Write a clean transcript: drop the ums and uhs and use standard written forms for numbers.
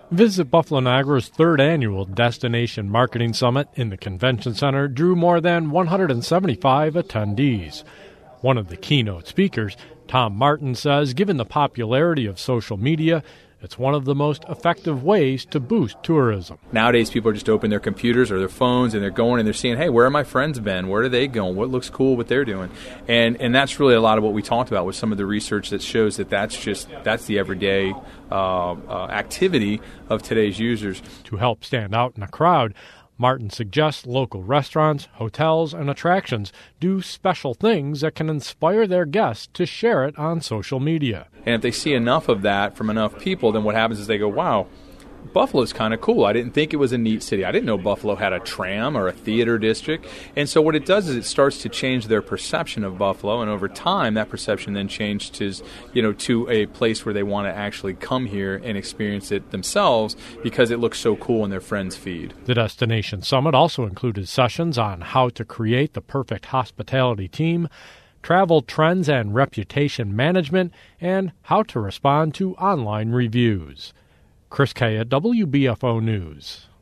Visit Buffalo Niagara's third annual Destination Marketing Summit in the Convention Center drew more than 175 attendees. One of the keynote speakers, Tom Martin, says given the popularity of social media, it's one of the most effective ways to boost tourism. Nowadays, people are just opening their computers or their phones and they're going and they're seeing, hey, where are my friends been? Where are they going? What looks cool, what they're doing? And that's really a lot of what we talked about with some of the research that shows that that's the everyday activity of today's users. To help stand out in a crowd, Martin suggests local restaurants, hotels, and attractions do special things that can inspire their guests to share it on social media. And if they see enough of that from enough people, then what happens is they go, wow, Buffalo's kind of cool. I didn't think it was a neat city. I didn't know Buffalo had a tram or a theater district. And so what it does is it starts to change their perception of Buffalo, and over time that perception then changes to a place where they want to actually come here and experience it themselves because it looks so cool in their friends' feed. The Destination Summit also included sessions on how to create the perfect hospitality team, travel trends and reputation management, and how to respond to online reviews. Chris Kaya, WBFO News.